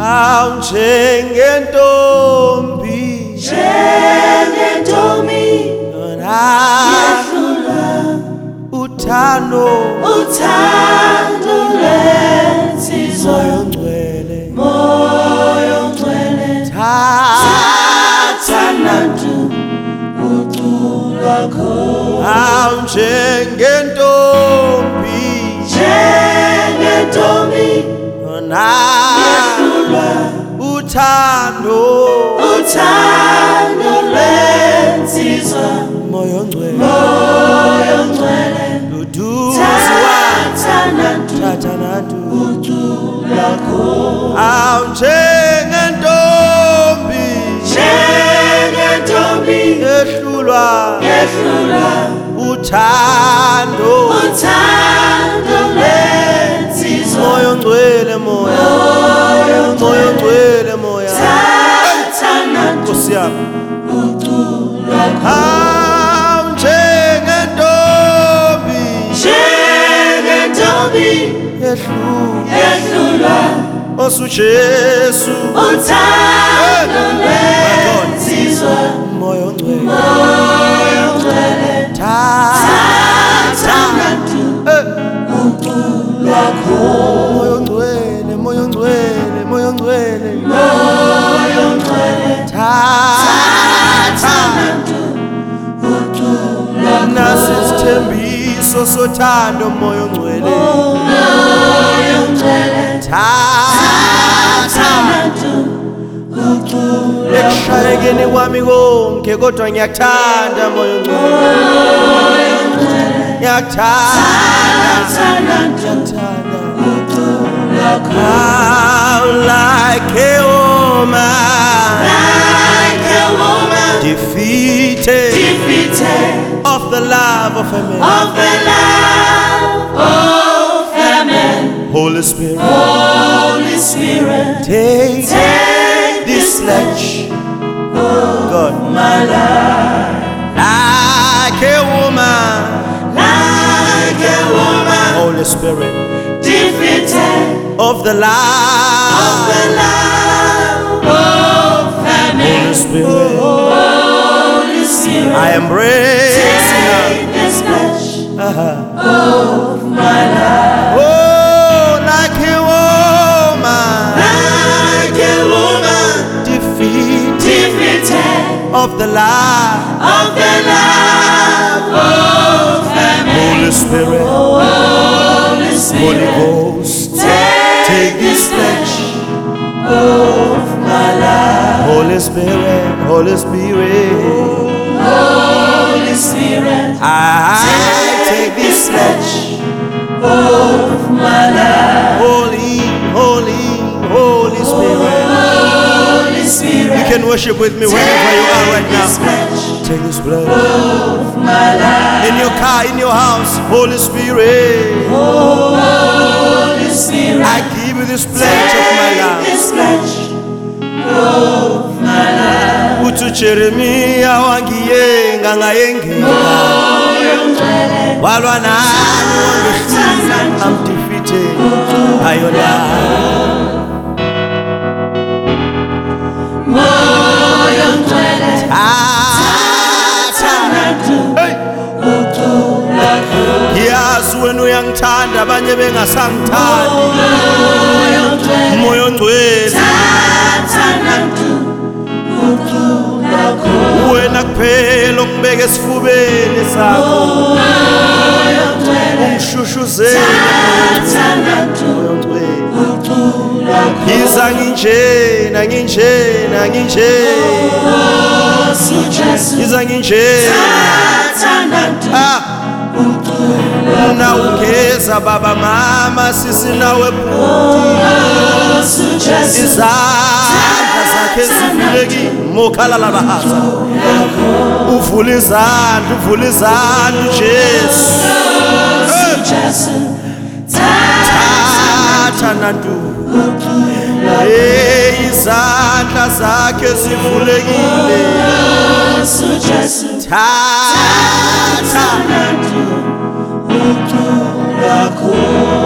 Njengentombi yona uthando lensizwa moyo ngcwele thatha nantu uculakho njengentombi yona uthando lensizwa moyo ngcwele thatha nantu uculakho njengentombi yehlulwa uthando lensizwa moyo ngcwele moya thatha nantu Nkosi yami uculakho njengentombi yehlulwa osuJesu uthando lensizwa moyo ngcwele thatha nantu uculakho moyo ngcwele thatha nantu uculakho nasisithembiso sothando moyo ngcwele thatha nantu uculakho ekushayekeni kwami konke kodwa ngiyakuthanda moyo ngcwele ngiyakuthanda how like a woman defeated of the love of a man. Holy Spirit, take this sledge, God, my life, like a woman. Holy Spirit, defeated of the love of Holy Spirit, I embrace take this pledge of my life. Oh, like a woman, defeated of the love of Holy Spirit, Holy Ghost, take this pledge of my life. Holy Spirit, I take this pledge of my life. Holy Spirit. You can worship with me wherever you are right now. Take this pledge Of my life. in your car, in your house. Holy Spirit, I give you this pledge of my life. This pledge of my life. Uthi Jeremiah wangiyenga ngayengenga walwa nami wangehlula I'm defeated by your love. Yazi wena uyangithanda abanye bengasangithandi moyo ngcwele wena kuphela ongibeka esifubeni sakho ungishushuze moyo ngcwele yiza nginjena yiza nginjena na ugeza baba mama sisi nawe izandla zakhe zivulekile mokhalala bahaza uvula izandla Jesu thatha nantu izandla zakhe zivulekile thatha Uculakho